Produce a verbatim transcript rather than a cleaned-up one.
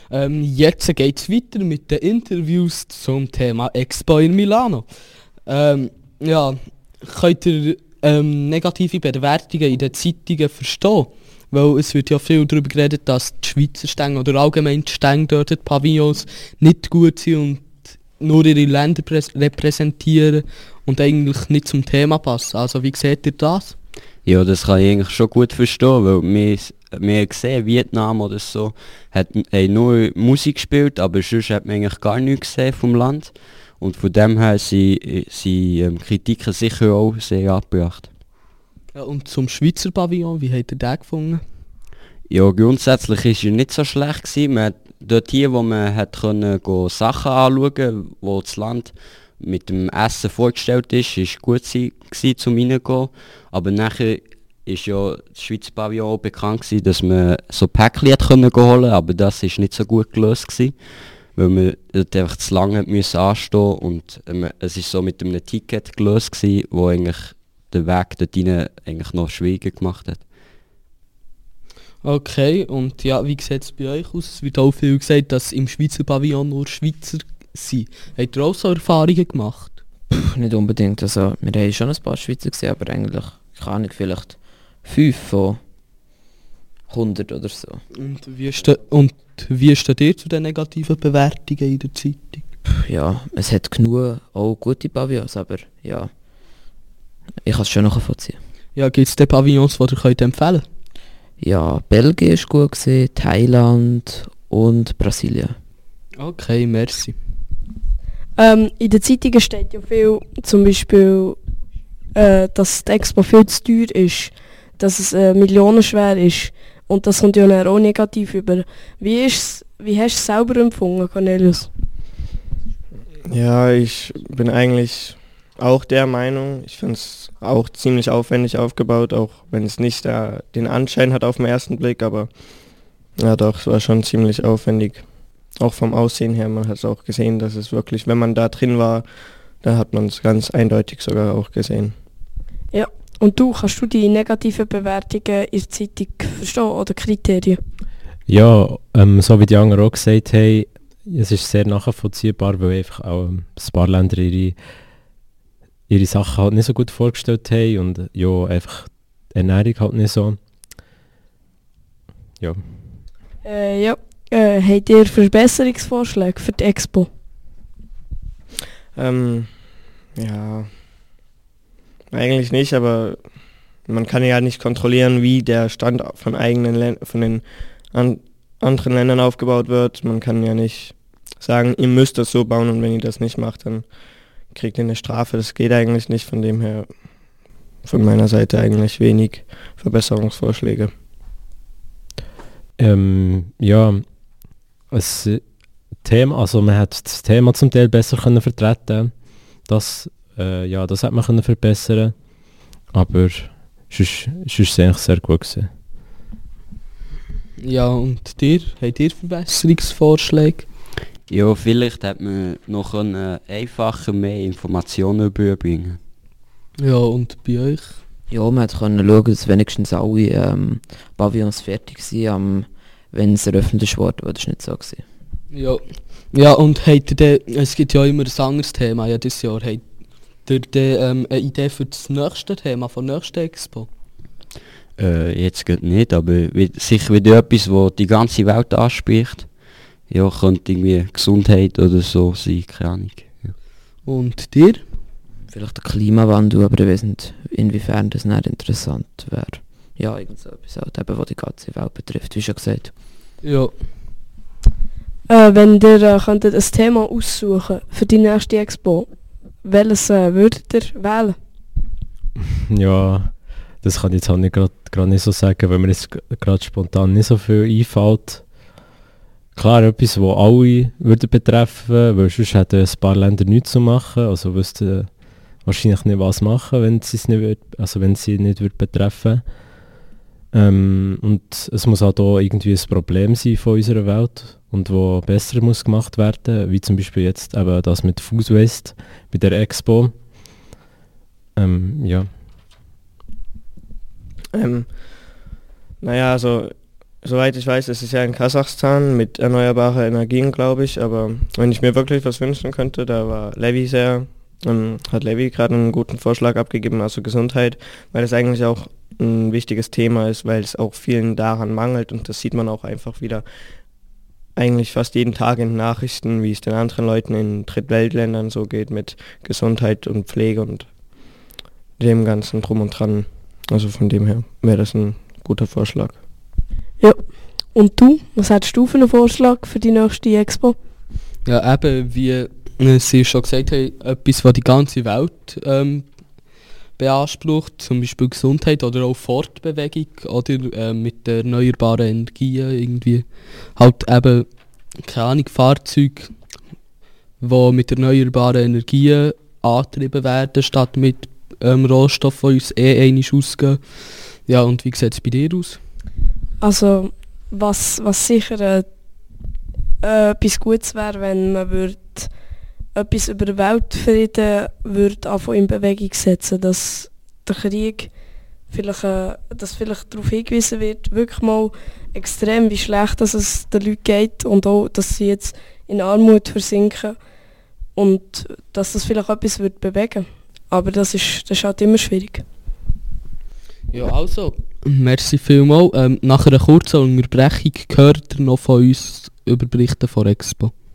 Ähm, jetzt geht es weiter mit den Interviews zum Thema Expo in Milano. Ähm, ja, könnt ihr ähm, negative Bewertungen in den Zeitungen verstehen? Weil es wird ja viel darüber geredet, dass die Schweizer Stänge oder allgemein die Stänge dort, die Pavillons, nicht gut sind und nur ihre Länder prä- repräsentieren und eigentlich nicht zum Thema passen. Also wie seht ihr das? Ja, das kann ich eigentlich schon gut verstehen, weil wir, wir haben gesehen, Vietnam oder so, hat haben nur Musik gespielt, aber sonst hat man eigentlich gar nichts gesehen vom Land. Und von dem her sind, sind ähm, Kritiken sicher auch sehr abgebracht. Ja, und zum Schweizer Pavillon, wie habt ihr den gefunden? Ja, grundsätzlich war er nicht so schlecht gewesen. Man hat dort hier, wo man hat können, go Sachen anschauen, wo das Land mit dem Essen vorgestellt ist, ist gut si- gewesen, zum reingehen. Aber nachher ist ja das Schweizer Pavillon auch bekannt gewesen, dass man so Päckchen hat können holen, aber das ist nicht so gut gelöst gewesen, weil man dort einfach zu lange hat müssen anstehen und ähm, es ist so mit einem Ticket gelöst gewesen, wo eigentlich den Weg dort rein eigentlich noch schwieriger gemacht hat. Okay, und ja, wie sieht es bei euch aus? Es wird auch viel gesagt, dass im Schweizer Pavillon nur Schweizer sind. Habt ihr auch so Erfahrungen gemacht? Pff, nicht unbedingt, also wir haben schon ein paar Schweizer gesehen, aber eigentlich, keine Ahnung, vielleicht fünf von hundert oder so. Und wie, ste und wie steht ihr zu den negativen Bewertungen in der Zeitung? Pff, ja, es hat genug auch gute Pavillons, aber ja, ich kann es schon nachvollziehen. Ja, gibt es denn Pavillons, die ihr könnt empfehlen könnt? Ja, Belgien ist gut gewesen, Thailand und Brasilien. Okay, merci. Ähm, in den Zeitungen steht ja viel, zum Beispiel, äh, dass die Expo viel zu teuer ist, dass es äh, millionenschwer ist und das kommt ja dann auch negativ über. Wie, ist's, wie hast du es selber empfunden, Cornelius? Ja, ich bin eigentlich auch der Meinung, ich finde es auch ziemlich aufwendig aufgebaut, auch wenn es nicht da den Anschein hat auf den ersten Blick, aber ja doch, es war schon ziemlich aufwendig. Auch vom Aussehen her, man hat es auch gesehen, dass es wirklich, wenn man da drin war, da hat man es ganz eindeutig sogar auch gesehen. Ja, und du, kannst du die negativen Bewertungen in der Zeitung verstehen oder Kriterien? Ja, ähm, so wie die anderen auch gesagt haben, es ist sehr nachvollziehbar, weil einfach auch ähm, ein paar Länder ihre, ihre Sachen halt nicht so gut vorgestellt haben und ja, einfach die Ernährung halt nicht so. Ja. Äh, ja. Äh, habt ihr Verbesserungsvorschläge für die Expo? Ähm, ja, eigentlich nicht, aber man kann ja nicht kontrollieren, wie der Stand von eigenen Län- von den an anderen Ländern aufgebaut wird. Man kann ja nicht sagen, ihr müsst das so bauen und wenn ihr das nicht macht, dann kriegt ihr eine Strafe. Das geht eigentlich nicht, von dem her von meiner Seite eigentlich wenig Verbesserungsvorschläge. Ähm, ja, es Thema, also man hat das Thema zum Teil besser können vertreten. Das, äh, ja, das hat man können verbessern. Aber sonst, sonst ist es eigentlich sehr gut gewesen. Ja, und dir? Habt ihr Verbesserungsvorschläge? Ja, vielleicht hat man noch können einfacher mehr Informationen überbringen. Ja, und bei euch? Ja, man konnte schauen, dass wenigstens alle ähm, Pavillons fertig waren, wenn es eröffnet wurde, aber das war nicht so gewesen. Ja. Ja, und habt ihr denn, es gibt ja immer ein anderes Thema jedes Jahr, habt ihr denn ähm, eine Idee für das nächste Thema, von der nächsten Expo? Äh, jetzt geht nicht, aber wie, sicher wieder etwas, das die ganze Welt anspricht. Ja, könnte irgendwie Gesundheit oder so sein, keine Ahnung. Ja. Und dir? Vielleicht der Klimawandel, aber ich weiß nicht, inwiefern das nicht interessant wäre. Ja, irgend so etwas halt, eben, was die ganze Welt betrifft, wie schon gesagt. Ja. Äh, wenn ihr äh, könntet ein Thema aussuchen für die nächste Expo, welches äh, würdet ihr wählen? Ja, das kann ich jetzt auch nicht gerade nicht so sagen, weil mir jetzt gerade spontan nicht so viel einfällt. Klar, etwas, was alle würden betreffen, weil sonst hätten ein paar Länder nichts zu machen, also wüssten wahrscheinlich nicht was machen, wenn sie es nicht würd, also wenn sie nicht würd betreffen. Ähm, und es muss halt auch irgendwie ein Problem sein von unserer Welt und wo besser muss gemacht werden, wie zum Beispiel jetzt eben das mit Food Waste bei der Expo. Ähm, ja. Ähm, naja, also soweit ich weiß, ist es ja in Kasachstan mit erneuerbarer Energien, glaube ich. Aber wenn ich mir wirklich was wünschen könnte, da war Levi sehr, ähm, hat Levi gerade einen guten Vorschlag abgegeben, also Gesundheit, weil es eigentlich auch ein wichtiges Thema ist, weil es auch vielen daran mangelt und das sieht man auch einfach wieder eigentlich fast jeden Tag in den Nachrichten, wie es den anderen Leuten in Drittweltländern so geht mit Gesundheit und Pflege und dem Ganzen drum und dran. Also von dem her wäre das ein guter Vorschlag. Ja. Und du? Was hättest du für einen Vorschlag für die nächste Expo? Ja, eben, wie äh, Sie schon gesagt haben, etwas, was die ganze Welt ähm, beansprucht, zum Beispiel Gesundheit oder auch Fortbewegung oder äh, mit der erneuerbaren Energien irgendwie. Halt eben, keine Ahnung, Fahrzeuge, die mit erneuerbaren Energien angetrieben werden, statt mit ähm, Rohstoffen, die uns eh einmal ausgehen. Ja, und wie sieht es bei dir aus? Also, was, was sicher äh, äh, etwas Gutes wäre, wenn man würd etwas über den Weltfrieden würde anfangen in Bewegung setzen, dass der Krieg vielleicht, äh, dass vielleicht darauf hingewiesen wird, wirklich mal extrem, wie schlecht dass es den Leuten geht und auch, dass sie jetzt in Armut versinken und dass das vielleicht etwas wird bewegen. Aber das ist, das ist halt immer schwierig. Ja, also, merci vielmals. Ähm, nach einer kurzen Unterbrechung gehört ihr noch von uns über Berichte von Expo.